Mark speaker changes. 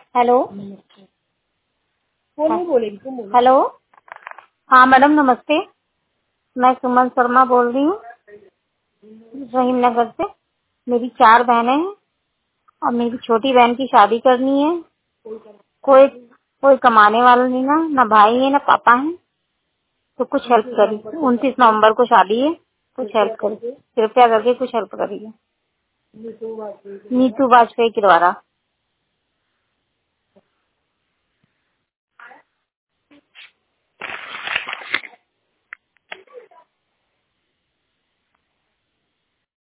Speaker 1: Hello.
Speaker 2: वो नहीं बोलेगी, तुम बोलो।
Speaker 1: हेलो। हाँ मैडम नमस्ते। मैं सुमन शर्मा बोल रही हूँ रहीम नगर से। मेरी 4 बहनें हैं और मेरी छोटी बहन की शादी करनी है। कोई कोई कमाने वाला नहीं, ना भाई है ना पापा है, तो कुछ हेल्प करिए। 29 नवंबर को शादी है, कुछ हेल्प करिए, कृपया करके कुछ हेल्प करिए। नीतू वाजपेयी के द्वारा।